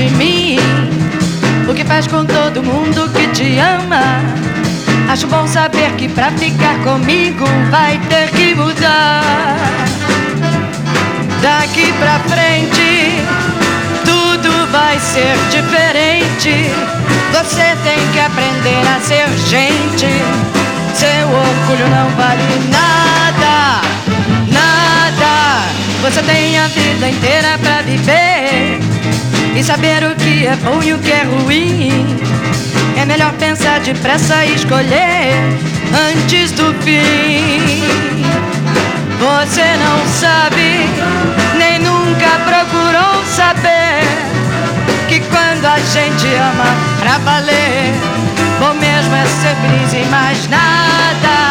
de mim, o que faz com todo mundo que te ama. Acho bom saber que pra ficar comigo vai ter que mudar. Daqui pra frente tudo vai ser diferente. Você tem que aprender a ser gente. Seu orgulho não vale nada, nada. Você tem a vida inteira pra viver e saber o que é bom e o que é ruim. É melhor pensar depressa e escolher antes do fim. Você não sabe, nem nunca procurou saber, que quando a gente ama pra valer, bom mesmo é ser feliz e mais nada.